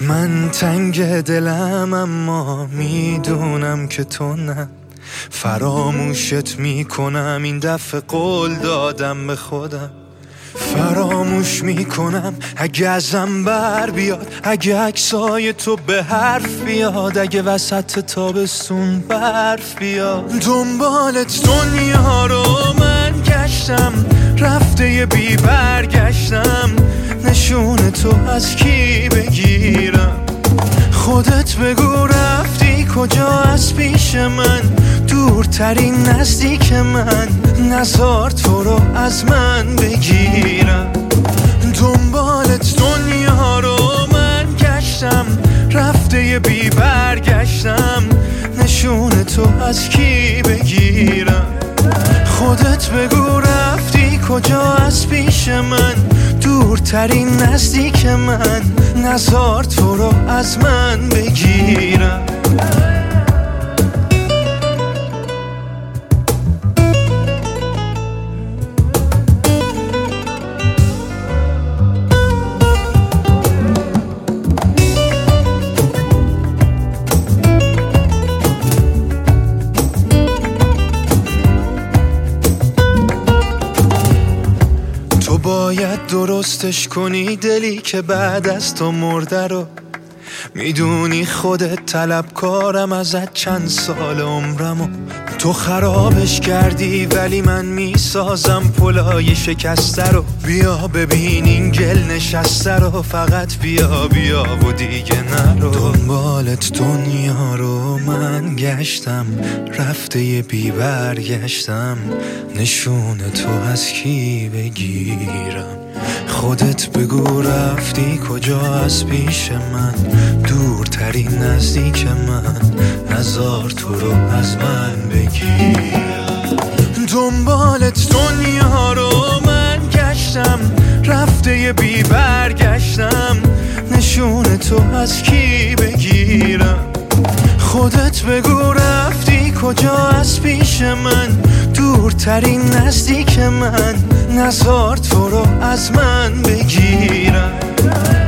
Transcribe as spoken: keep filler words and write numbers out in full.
من تنگ دلم اما میدونم که تو نه، فراموشت میکنم این دفعه قول دادم به خودم. فراموش میکنم اگه ازم بر بیاد، اگه عکسای تو به حرف بیاد، اگه وسط تابستون برف بیاد. دنبالت دنیا رو من گشتم، رفته یه بی برگشتم، نشون تو از کی بگیرم؟ خودت بگو رفتی کجا از پیش من، دورترین نزدیک من، نزار تو رو از من بگیرم. دنبالت دنیا رو من گشتم، رفته یه بی برگشتم، نشون تو از کی بگیرم؟ خودت بگو رفتی کجا از پیش من، دورترین نزدیک من، نزار تو رو از من بگیرم. باید درستش کنی دلی که بعد از تو مرده رو، میدونی خودت طلبکارم ازت چند سال عمرمو. تو خرابش کردی ولی من میسازم پلای شکسته رو. بیا ببین این گل نشسته رو، فقط بیا بیا و دیگه نرو. دنبالت دنیا رو من گشتم، رفته یه بی برگشتم، نشون تو از کی بگیرم؟ خودت بگو رفتی کجا از پیش من، دورترین نزدیک من، نزار تو رو از من بگیرم. دنبالت دنیا رو من گشتم، رفته یه بی برگشتم، نشون تو از کی بگیرم؟ خودت بگو رفتی کجا از پیش من، دورترین نزدیک من، نزار تو رو از من بگیرم.